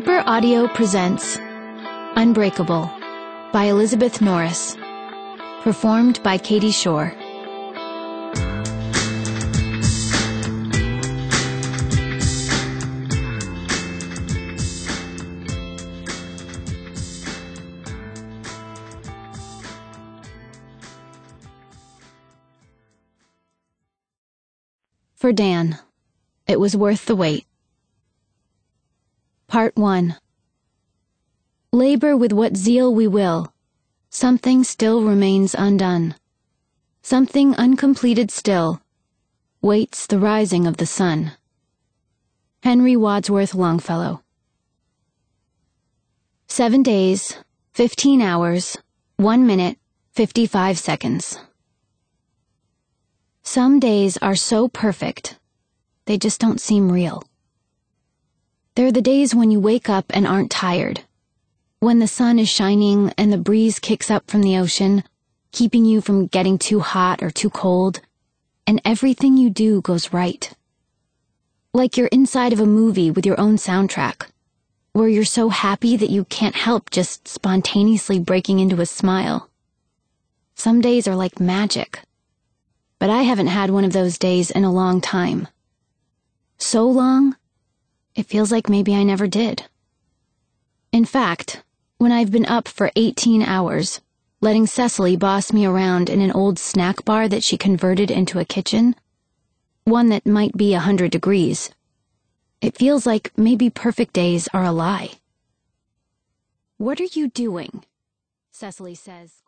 Harper Audio presents Unbreakable by Elizabeth Norris, performed by Katie Shore. For Dan, it was worth the wait. Part 1. Labor with what zeal we will, something still remains undone. Something uncompleted still waits the rising of the sun. Henry Wadsworth Longfellow. 7 days, 15 hours, 1 minute, 55 seconds. Some days are so perfect, they just don't seem real. They're the days when you wake up and aren't tired, when the sun is shining and the breeze kicks up from the ocean, keeping you from getting too hot or too cold, and everything you do goes right. Like you're inside of a movie with your own soundtrack, where you're so happy that you can't help just spontaneously breaking into a smile. Some days are like magic, but I haven't had one of those days in a long time. So long, it feels like maybe I never did. In fact, when I've been up for 18 hours, letting Cecily boss me around in an old snack bar that she converted into a kitchen, one that might be 100 degrees, it feels like maybe perfect days are a lie. "What are you doing?" Cecily says.